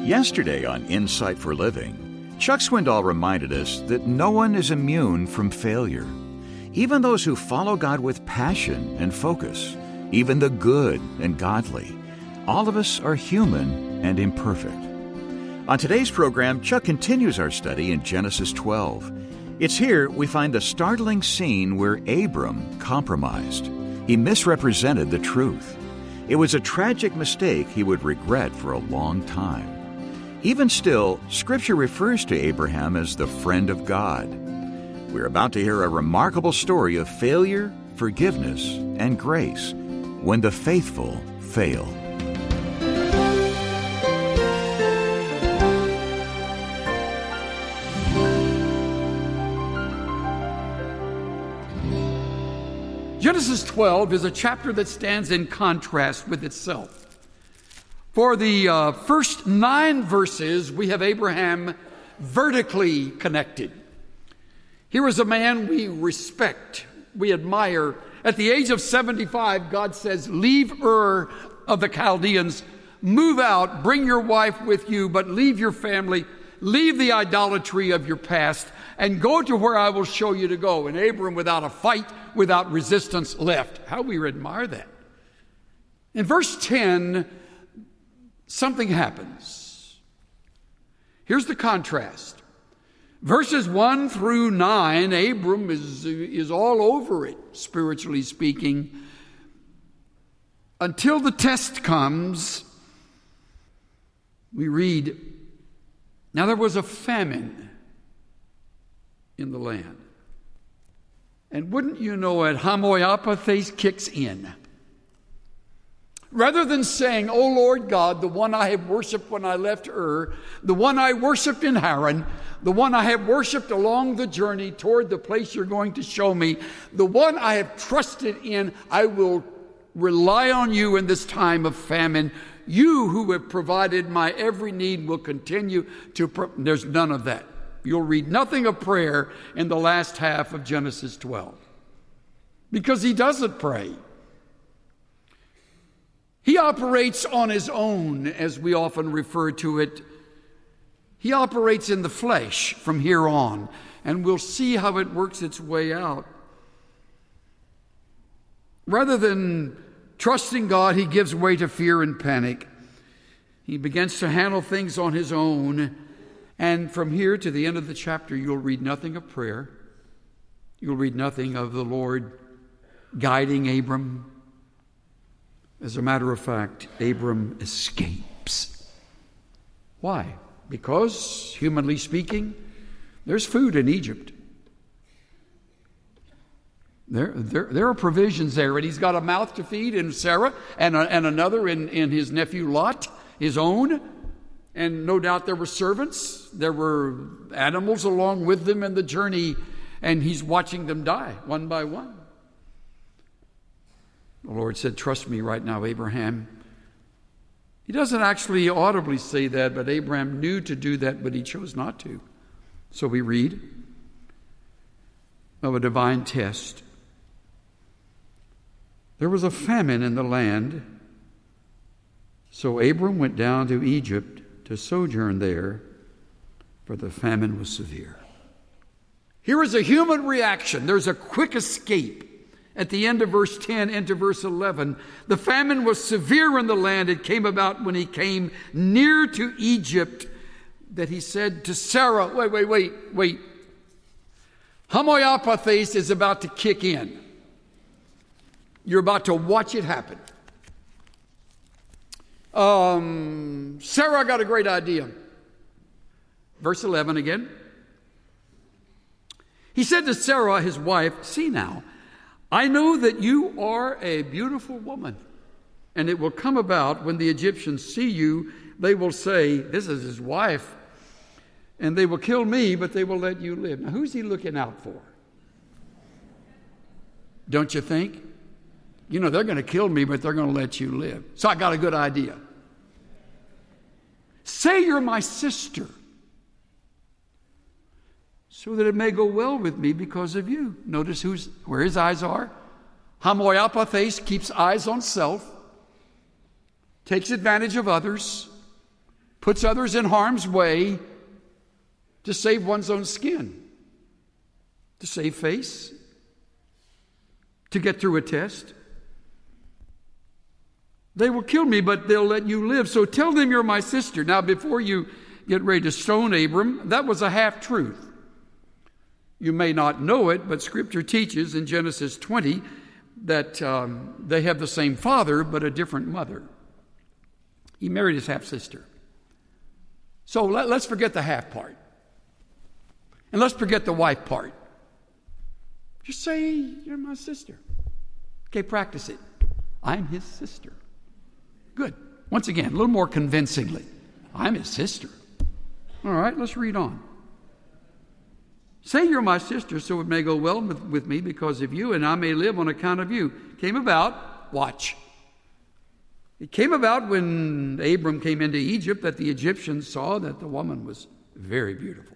Yesterday on Insight for Living, Chuck Swindoll reminded us that no one is immune from failure. Even those who follow God with passion and focus, even the good and godly, all of us are human and imperfect. On today's program, Chuck continues our study in Genesis 12. It's here we find the startling scene where Abram compromised. He misrepresented the truth. It was a tragic mistake he would regret for a long time. Even still, Scripture refers to Abraham as the friend of God. We're about to hear a remarkable story of failure, forgiveness, and grace when the faithful fail. Genesis 12 is a chapter that stands in contrast with itself. For the first 9 verses, we have Abraham vertically connected. Here is a man we respect, we admire. At the age of 75, God says, leave Ur of the Chaldeans, move out, bring your wife with you, but leave your family, leave the idolatry of your past, and go to where I will show you to go. And Abram, without a fight, without resistance, left. How we admire that. In verse 10, something happens. Here's the contrast. Verses 1 through 9, Abram is all over it, spiritually speaking, until the test comes. We read, now there was a famine in the land. And wouldn't you know it, homoiopathes kicks in. Rather than saying, O Lord God, the one I have worshiped when I left Ur, the one I worshiped in Haran, the one I have worshiped along the journey toward the place you're going to show me, the one I have trusted in, I will rely on you in this time of famine. You who have provided my every need will continue to... There's none of that. You'll read nothing of prayer in the last half of Genesis 12. Because he doesn't pray. He operates on his own, as we often refer to it. He operates in the flesh from here on, and we'll see how it works its way out. Rather than trusting God, he gives way to fear and panic. He begins to handle things on his own. And from here to the end of the chapter, you'll read nothing of prayer. You'll read nothing of the Lord guiding Abram. As a matter of fact, Abram escapes. Why? Because, humanly speaking, there's food in Egypt. There are provisions there, and he's got a mouth to feed in Sarah and another in his nephew Lot, his own. And no doubt there were servants, there were animals along with them in the journey, and he's watching them die one by one. The Lord said, trust me right now, Abraham. He doesn't actually audibly say that, but Abraham knew to do that, but he chose not to. So we read of a divine test. There was a famine in the land, so Abram went down to Egypt to sojourn there, for the famine was severe. Here is a human reaction. There's a quick escape. At the end of verse 10 into verse 11, the famine was severe in the land. It came about when he came near to Egypt that he said to Sarah, wait. Homoiopathes is about to kick in. You're about to watch it happen. Sarah got a great idea. Verse 11 again. He said to Sarah, his wife, see now, I know that you are a beautiful woman, and it will come about when the Egyptians see you, they will say, this is his wife, and they will kill me, but they will let you live. Now, who's he looking out for? Don't you think? You know, they're going to kill me, but they're going to let you live. So I got a good idea. Say you're my sister, so that it may go well with me because of you. Notice where his eyes are. Homoiopathes keeps eyes on self, takes advantage of others. puts others in harm's way to save one's own skin, to save face, to get through a test. They will kill me, but they'll let you live. So tell them you're my sister. Now, before you get ready to stone Abram, that was a half-truth. You may not know it, but Scripture teaches in Genesis 20 that they have the same father, but a different mother. He married his half-sister. So let's forget the half part. And let's forget the wife part. Just say, you're my sister. Okay, practice it. I'm his sister. Good. Once again, a little more convincingly. I'm his sister. All right, let's read on. Say you're my sister, so it may go well with me because of you, and I may live on account of you. Came about, watch. It came about when Abram came into Egypt that the Egyptians saw that the woman was very beautiful.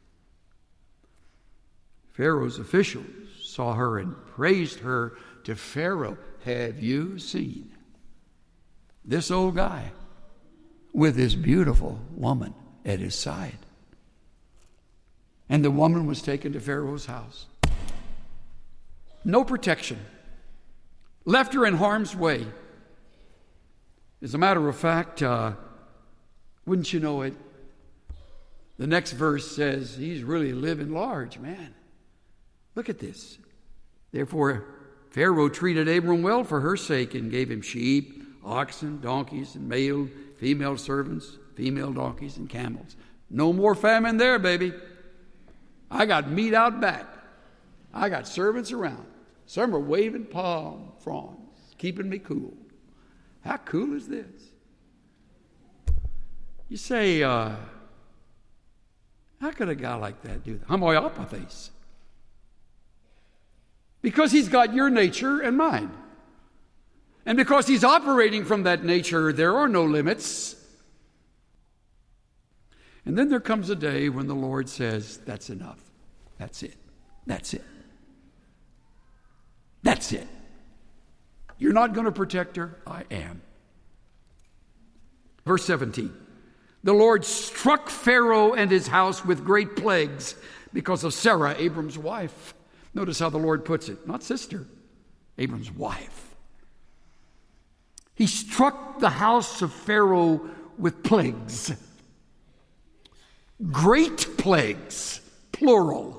Pharaoh's officials saw her and praised her to Pharaoh. Have you seen this old guy with this beautiful woman at his side? And the woman was taken to Pharaoh's house. No protection. Left her in harm's way. As a matter of fact, wouldn't you know it, the next verse says he's really living large, man. Look at this. Therefore, Pharaoh treated Abram well for her sake and gave him sheep, oxen, donkeys, and male, female servants, female donkeys, and camels. No more famine there, baby. I got meat out back. I got servants around. Some are waving palm fronds, keeping me cool. How cool is this? You say, how could a guy like that do that? Homoiopathes. Because he's got your nature and mine. And because he's operating from that nature, there are no limits. And then there comes a day when the Lord says, that's enough. That's it. That's it. That's it. You're not going to protect her? I am. Verse 17. The Lord struck Pharaoh and his house with great plagues because of Sarah, Abram's wife. Notice how the Lord puts it. Not sister, Abram's wife. He struck the house of Pharaoh with plagues. Great plagues, plural.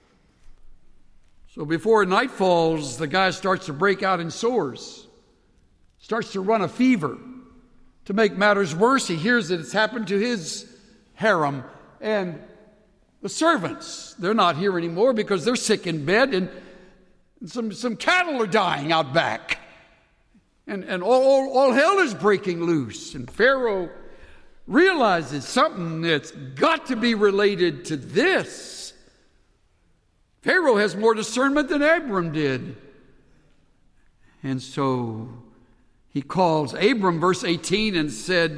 So before night falls, the guy starts to break out in sores, starts to run a fever. To make matters worse, he hears that it's happened to his harem. And the servants, they're not here anymore because they're sick in bed, and some cattle are dying out back. And all hell is breaking loose. And Pharaoh realizes something that's got to be related to this. Pharaoh has more discernment than Abram did. And so he calls Abram, verse 18, and said,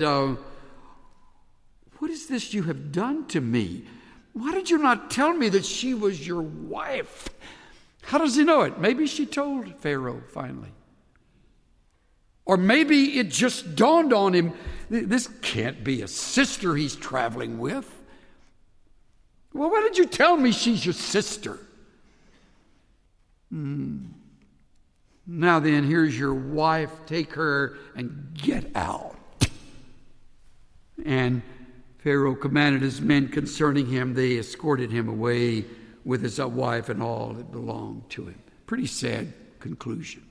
what is this you have done to me? Why did you not tell me that she was your wife? How does he know it? Maybe she told Pharaoh finally. Or maybe it just dawned on him, this can't be a sister he's traveling with. Well, why did you tell me she's your sister? Now then, here's your wife. Take her and get out. And Pharaoh commanded his men concerning him. They escorted him away with his wife and all that belonged to him. Pretty sad conclusion.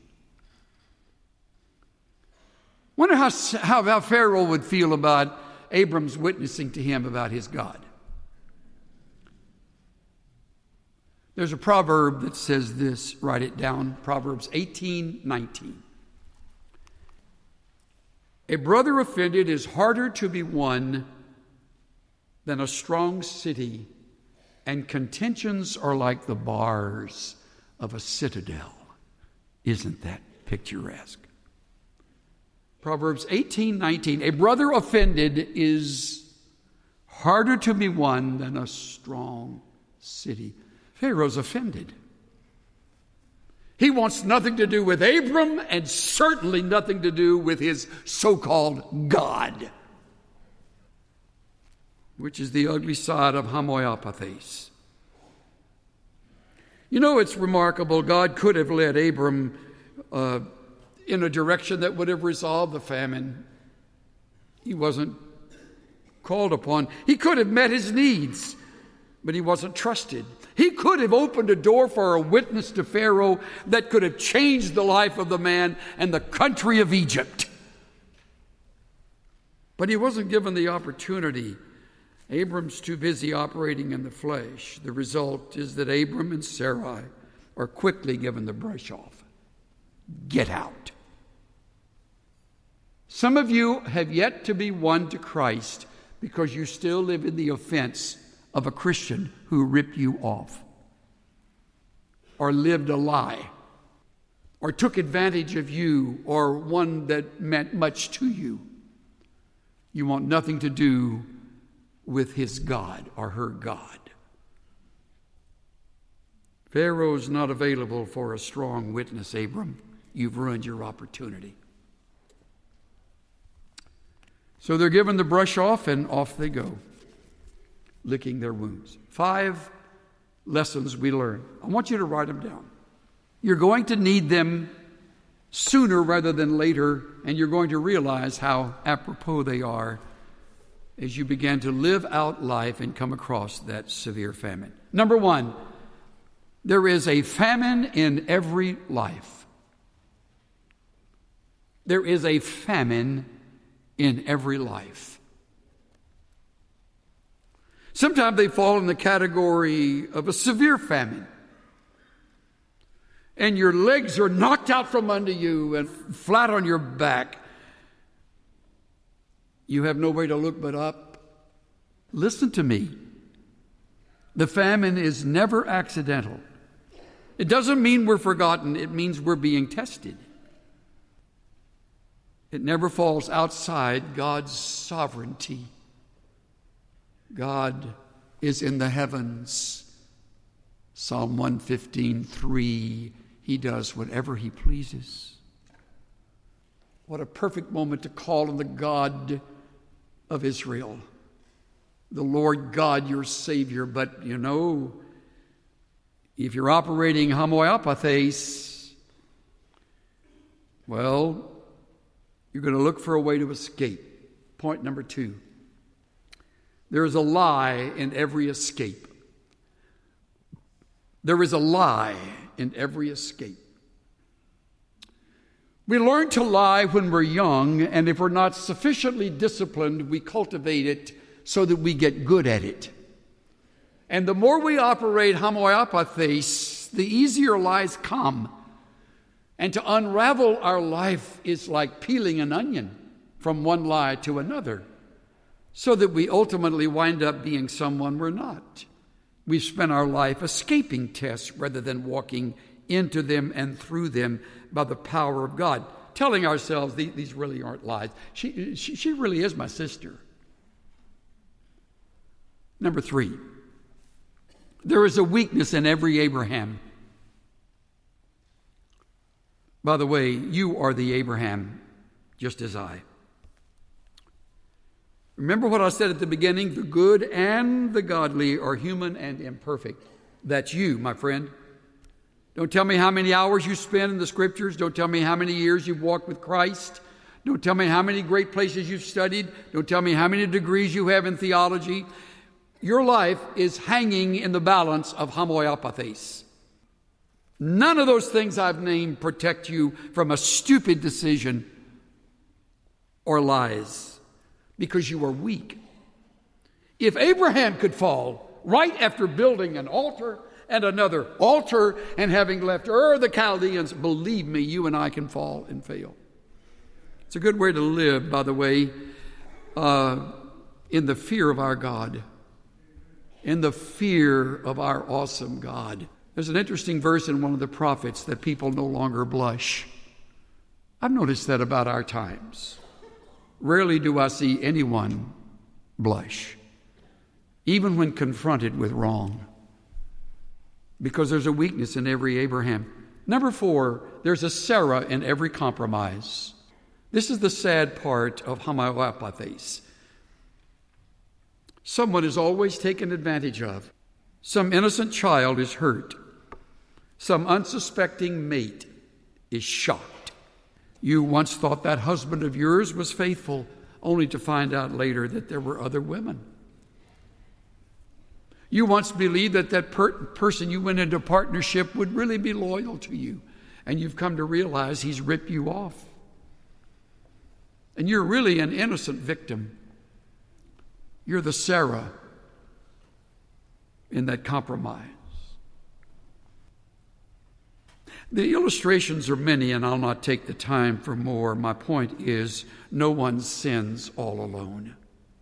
Wonder how Pharaoh would feel about Abram's witnessing to him about his God. There's a proverb that says this, write it down, Proverbs 18:19. A brother offended is harder to be won than a strong city, and contentions are like the bars of a citadel. Isn't that picturesque? Proverbs 18:19. A brother offended is harder to be won than a strong city. Pharaoh's offended. He wants nothing to do with Abram and certainly nothing to do with his so-called God. which is the ugly side of homoiopathes. You know, it's remarkable. God could have led Abram in a direction that would have resolved the famine. He wasn't called upon. He could have met his needs, but he wasn't trusted. He could have opened a door for a witness to Pharaoh that could have changed the life of the man and the country of Egypt. But he wasn't given the opportunity. Abram's too busy operating in the flesh. The result is that Abram and Sarai are quickly given the brush off. Get out. Some of you have yet to be won to Christ because you still live in the offense of a Christian who ripped you off, or lived a lie, or took advantage of you, or one that meant much to you. You want nothing to do with his God or her God. Pharaoh's not available for a strong witness, Abram. You've ruined your opportunity. So they're given the brush off, and off they go, licking their wounds. 5 lessons we learn. I want you to write them down. You're going to need them sooner rather than later, and you're going to realize how apropos they are as you begin to live out life and come across that severe famine. Number 1, there is a famine in every life. There is a famine in every life. Sometimes they fall in the category of a severe famine, and your legs are knocked out from under you and flat on your back. You have nowhere to look but up. Listen to me. The famine is never accidental. It doesn't mean we're forgotten. It means we're being tested. It never falls outside God's sovereignty. God is in the heavens. Psalm 115:3. He does whatever he pleases. What a perfect moment to call on the God of Israel, the Lord God, your Savior. But you know, if you're operating homoiopathes, well, you're going to look for a way to escape. Point number 2. There is a lie in every escape. There is a lie in every escape. We learn to lie when we're young, and if we're not sufficiently disciplined, we cultivate it so that we get good at it. And the more we operate homoiopathes, the easier lies come. And to unravel our life is like peeling an onion from one lie to another, so that we ultimately wind up being someone we're not. We've spent our life escaping tests rather than walking into them and through them by the power of God, telling ourselves these really aren't lies. She really is my sister. Number 3, there is a weakness in every Abraham. By the way, you are the Abraham, just as I. Remember what I said at the beginning? The good and the godly are human and imperfect. That's you, my friend. Don't tell me how many hours you spend in the Scriptures. Don't tell me how many years you've walked with Christ. Don't tell me how many great places you've studied. Don't tell me how many degrees you have in theology. Your life is hanging in the balance of homoiopathes. None of those things I've named protect you from a stupid decision or lies, because you are weak. If Abraham could fall right after building an altar and another altar and having left Ur the Chaldeans, believe me, you and I can fall and fail. It's a good way to live, by the way, in the fear of our God, in the fear of our awesome God. There's an interesting verse in one of the prophets that people no longer blush. I've noticed that about our times. Rarely do I see anyone blush, even when confronted with wrong, because there's a weakness in every Abraham. Number 4, there's a Sarah in every compromise. This is the sad part of homoiopathes. Someone is always taken advantage of. Some innocent child is hurt. Some unsuspecting mate is shocked. You once thought that husband of yours was faithful, only to find out later that there were other women. You once believed that that person you went into partnership would really be loyal to you, and you've come to realize he's ripped you off. And you're really an innocent victim. You're the Sarah in that compromise. The illustrations are many, and I'll not take the time for more. My point is, no one sins all alone.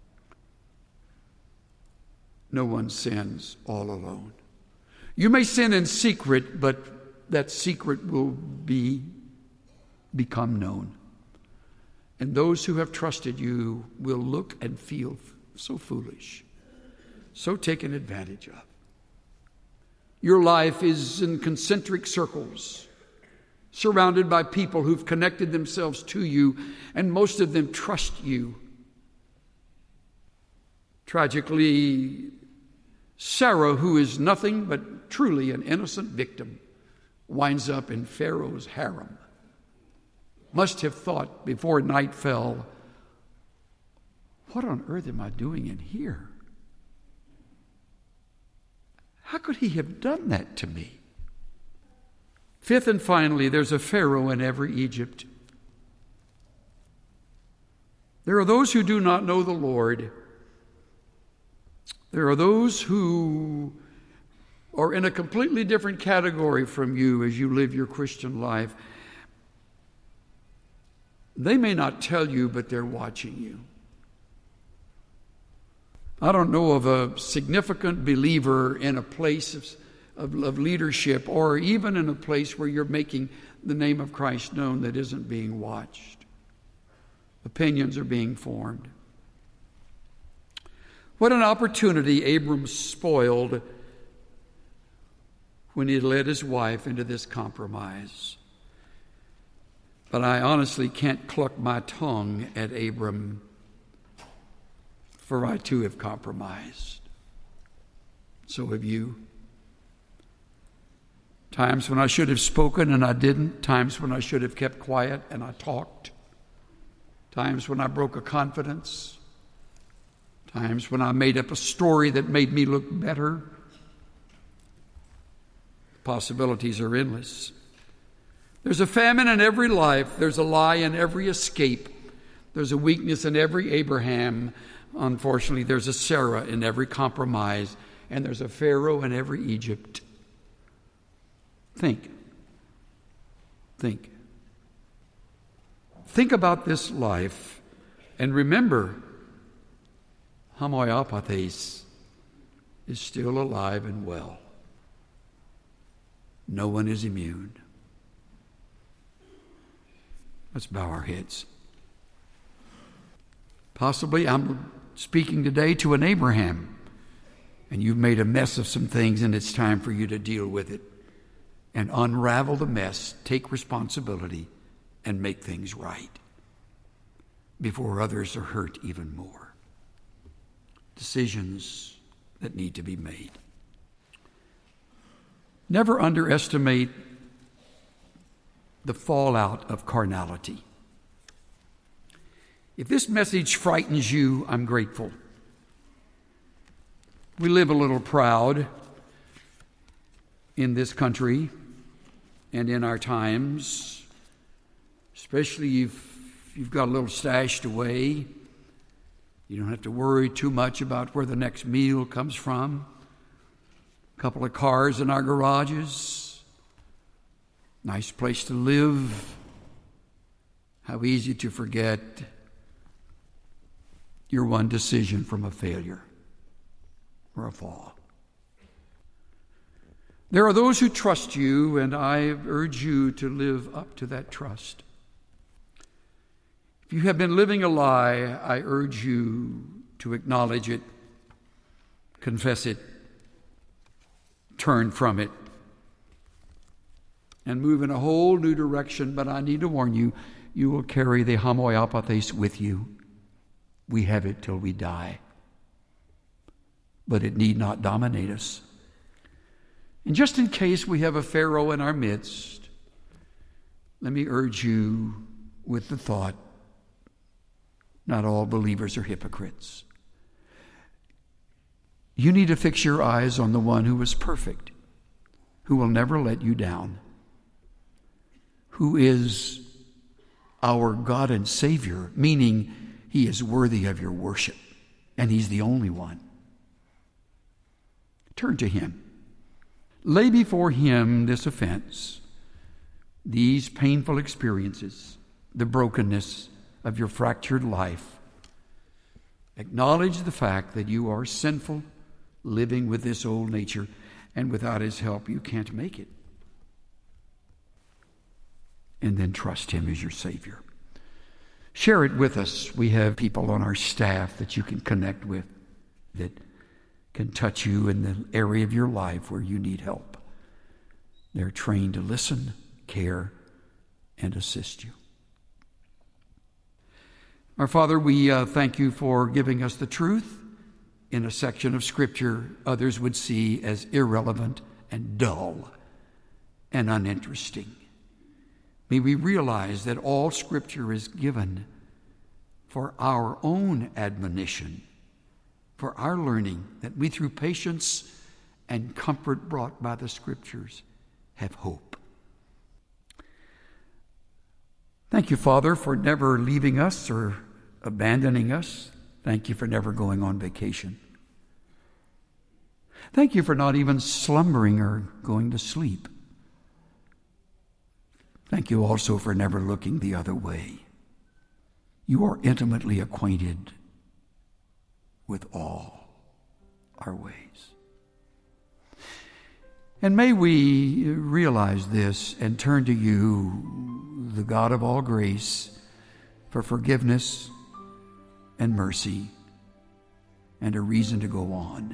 No one sins all alone. You may sin in secret, but that secret will become known. And those who have trusted you will look and feel so foolish, so taken advantage of. Your life is in concentric circles, surrounded by people who've connected themselves to you, and most of them trust you. Tragically, Sarah, who is nothing but truly an innocent victim, winds up in Pharaoh's harem. Must have thought before night fell, what on earth am I doing in here? How could he have done that to me? Fifth and finally, there's a Pharaoh in every Egypt. There are those who do not know the Lord. There are those who are in a completely different category from you as you live your Christian life. They may not tell you, but they're watching you. I don't know of a significant believer in a place of leadership, or even in a place where you're making the name of Christ known, that isn't being watched. Opinions are being formed. What an opportunity Abram spoiled when he led his wife into this compromise. But I honestly can't cluck my tongue at Abram, for I too have compromised. So have you. Times when I should have spoken and I didn't. Times when I should have kept quiet and I talked. Times when I broke a confidence. Times when I made up a story that made me look better. Possibilities are endless. There's a famine in every life. There's a lie in every escape. There's a weakness in every Abraham. Unfortunately, there's a Sarah in every compromise. And there's a Pharaoh in every Egypt. Think. Think. Think about this life and remember, homoiopathes is still alive and well. No one is immune. Let's bow our heads. Possibly I'm speaking today to an Abraham, and you've made a mess of some things, and it's time for you to deal with it and unravel the mess, take responsibility, and make things right before others are hurt even more. Decisions that need to be made. Never underestimate the fallout of carnality. If this message frightens you, I'm grateful. We live a little proud in this country and in our times, especially if you've got a little stashed away. You don't have to worry too much about where the next meal comes from. A couple of cars in our garages. Nice place to live. How easy to forget your one decision from a failure or a fall. There are those who trust you, and I urge you to live up to that trust. If you have been living a lie, I urge you to acknowledge it, confess it, turn from it, and move in a whole new direction. But I need to warn you, you will carry the homoiopathes with you. We have it till we die. but it need not dominate us. And just in case we have a Pharaoh in our midst, let me urge you with the thought, not all believers are hypocrites. You need to fix your eyes on the one who is perfect, who will never let you down, who is our God and Savior, meaning He is worthy of your worship, and He's the only one. Turn to Him. Lay before Him this offense, these painful experiences, the brokenness of your fractured life. Acknowledge the fact that you are sinful, living with this old nature, and without His help you can't make it. And then trust Him as your Savior. Share it with us. We have people on our staff that you can connect with that can touch you in the area of your life where you need help. They're trained to listen, care, and assist you. Our Father, we thank You for giving us the truth in a section of Scripture others would see as irrelevant and dull and uninteresting. May we realize that all Scripture is given for our own admonition, for our learning, that we through patience and comfort brought by the Scriptures have hope. Thank You, Father, for never leaving us or abandoning us. Thank You for never going on vacation. Thank You for not even slumbering or going to sleep. Thank You also for never looking the other way. You are intimately acquainted with all our ways. And may we realize this and turn to You, the God of all grace, for forgiveness and mercy and a reason to go on.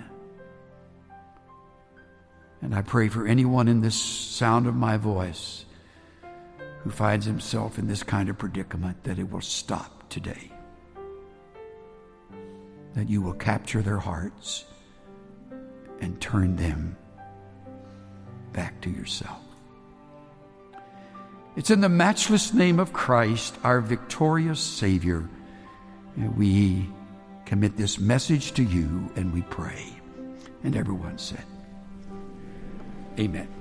And I pray for anyone in this sound of my voice who finds himself in this kind of predicament, that it will stop today. That You will capture their hearts and turn them back to Yourself. It's in the matchless name of Christ, our victorious Savior, and we commit this message to You and we pray. And everyone said, Amen.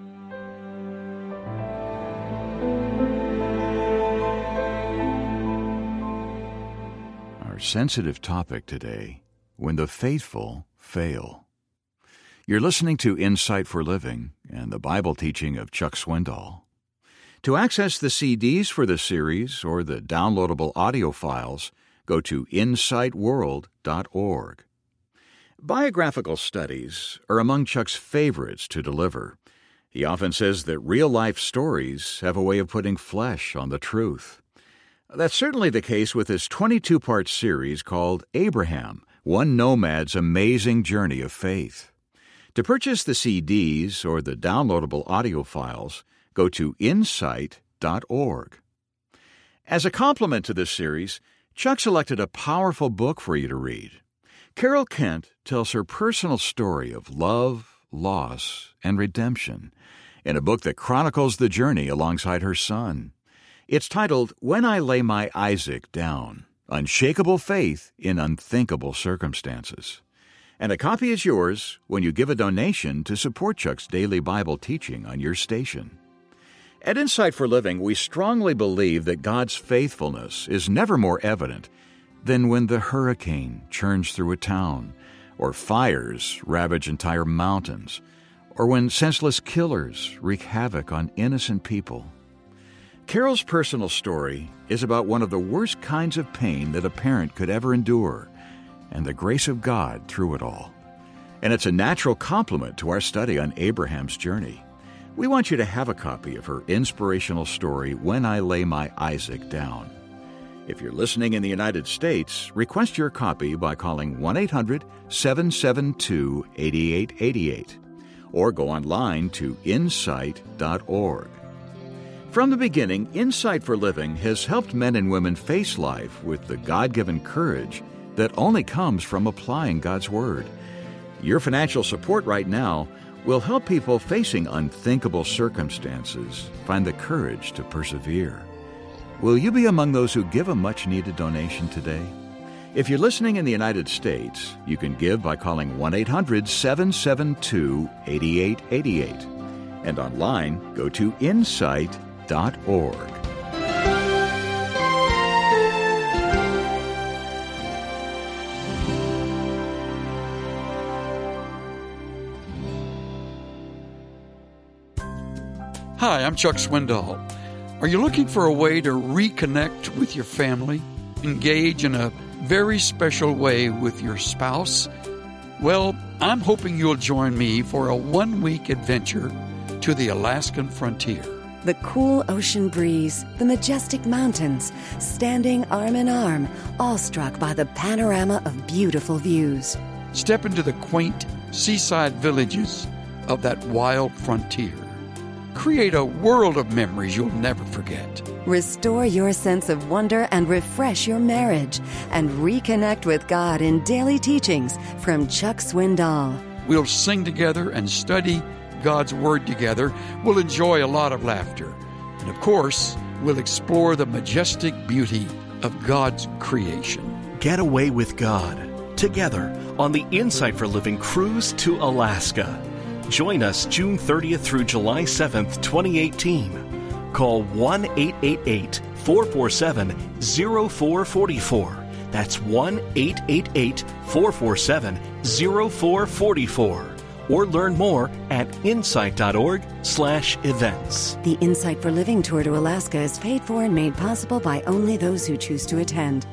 Our sensitive topic today, when the faithful fail. You're listening to Insight for Living and the Bible teaching of Chuck Swindoll. To access the CDs for the series or the downloadable audio files, go to insightworld.org. Biographical studies are among Chuck's favorites to deliver. He often says that real-life stories have a way of putting flesh on the truth. That's certainly the case with his 22-part series called Abraham, One Nomad's Amazing Journey of Faith. To purchase the CDs or the downloadable audio files, go to insight.org. As a complement to this series, Chuck selected a powerful book for you to read. Carol Kent tells her personal story of love, loss, and redemption in a book that chronicles the journey alongside her son. It's titled, When I Lay My Isaac Down, Unshakable Faith in Unthinkable Circumstances. And a copy is yours when you give a donation to support Chuck's daily Bible teaching on your station. At Insight for Living, we strongly believe that God's faithfulness is never more evident than when the hurricane churns through a town, or fires ravage entire mountains, or when senseless killers wreak havoc on innocent people. Carol's personal story is about one of the worst kinds of pain that a parent could ever endure, and the grace of God through it all. And it's a natural complement to our study on Abraham's journey. We want you to have a copy of her inspirational story, When I Lay My Isaac Down. If you're listening in the United States, request your copy by calling 1-800-772-8888 or go online to insight.org. From the beginning, Insight for Living has helped men and women face life with the God-given courage that only comes from applying God's Word. Your financial support right now will help people facing unthinkable circumstances find the courage to persevere. Will you be among those who give a much-needed donation today? If you're listening in the United States, you can give by calling 1-800-772-8888. And online, go to insight.org. Hi, I'm Chuck Swindoll. Are you looking for a way to reconnect with your family, engage in a very special way with your spouse? Well, I'm hoping you'll join me for a one-week adventure to the Alaskan frontier. The cool ocean breeze, the majestic mountains, standing arm in arm, awestruck by the panorama of beautiful views. Step into the quaint seaside villages of that wild frontier. Create a world of memories you'll never forget. Restore your sense of wonder and refresh your marriage. And reconnect with God in daily teachings from Chuck Swindoll. We'll sing together and study God's Word together. We'll enjoy a lot of laughter. And of course, we'll explore the majestic beauty of God's creation. Get away with God together on the Insight for Living cruise to Alaska. Join us June 30th through July 7th, 2018. Call 1-888-447-0444. That's 1-888-447-0444. Or learn more at insight.org/events. The Insight for Living Tour to Alaska is paid for and made possible by only those who choose to attend.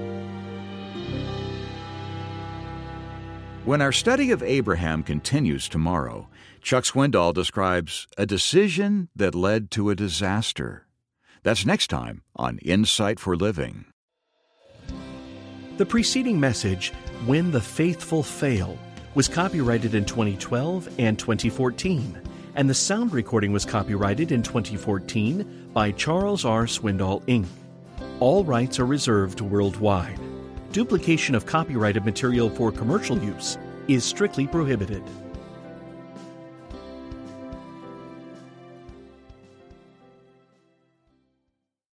When our study of Abraham continues tomorrow, Chuck Swindoll describes a decision that led to a disaster. That's next time on Insight for Living. The preceding message, When the Faithful Fail, was copyrighted in 2012 and 2014, and the sound recording was copyrighted in 2014 by Charles R. Swindoll, Inc. All rights are reserved worldwide. Duplication of copyrighted material for commercial use is strictly prohibited.